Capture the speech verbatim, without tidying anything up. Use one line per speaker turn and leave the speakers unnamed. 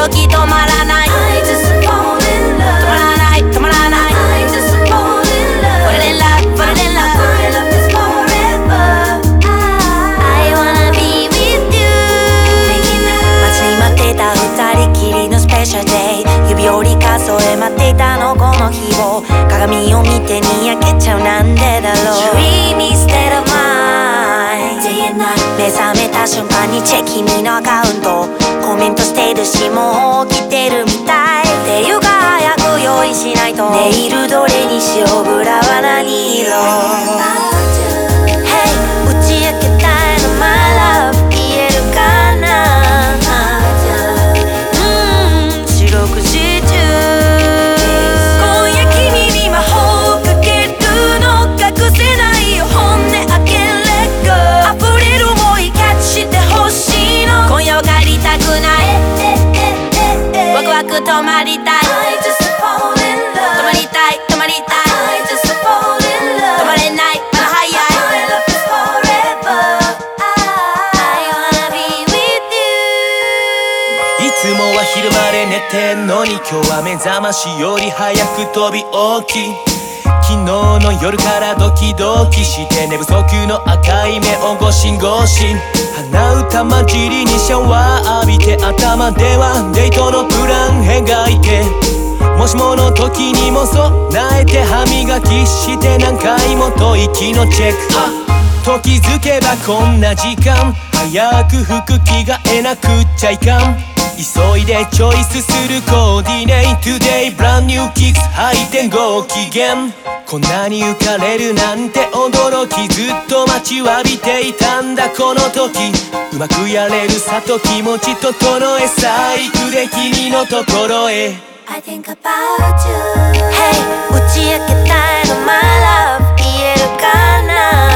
ドキ止まらない I just fall in love 止まらない止まらない I just fall in love Fall in love Fall in love My love is forever I wanna be with you 待ちに待ってた二人きりのスペシャルデイ指折り数え待っていたのこの日を鏡を見てにやけちゃうなんでだろう Dreamy state of mind Day and night 目覚めた瞬間にチェキ君のアカウントコメントしてるしもう起きてるみたいっていうか早く用意しないとネイルどれにしようブラは何色 Hey 打ち明けたいの My love 言えるかなうん四六時中今夜君に魔法をかけるの隠せないよ本音開けれっか溢れる想いキャッチしてほしいの今夜は帰りたくないワクワク止まりたい I just fall in love 止まりたい止まりたい I just fall in love 止まれないまだ早い My love is forever I wanna be with you
いつもは昼まで寝てんのに今日は目覚ましより早く飛び起き昨日の夜からドキドキして寝不足の赤い目をゴシゴシ鼻歌混じりにシャワー浴びて頭ではデートのプラン描いてもしもの時にも備えて歯磨きして何回も吐息のチェック時づけばこんな時間早く服着替えなくっちゃいかん急いでチョイスするコーディネイト Today brand new kicks 履いてご機嫌こんなに浮かれるなんて驚きずっと待ちわびていたんだこの時うまくやれるさと気持ち整えさあ行くで君のところへ
I think about you Hey 打ち明けたいの My love 言えるかな